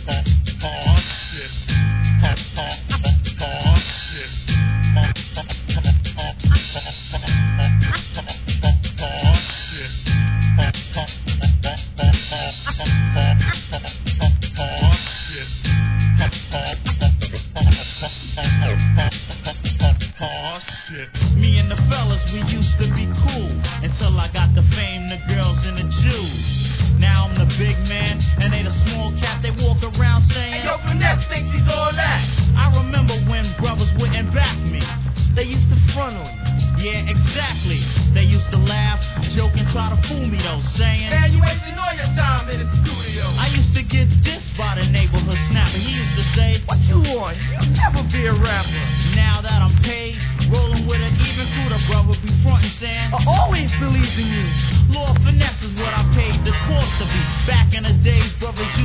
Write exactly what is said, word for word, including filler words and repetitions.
Me and the fellas, we used to be cool until I got the fame, the girls and the Jews. Now I'm the big man and they the small cat. They walk around saying, hey, yo, Finesse thinks he's all that. I remember when brothers wouldn't back me. They used to front on me. Yeah, exactly. They used to laugh, joke, and try to fool me though, saying, man, you wasting all your time in the studio. I used to get dissed by the neighborhood snapper. He used to say, what you want? You'll never be a rapper. Now that I'm paid, rolling with an even crew, the brother be frontin' saying, I always believed in you. Lord Finesse is what I paid the cost to be. Back in the days, brothers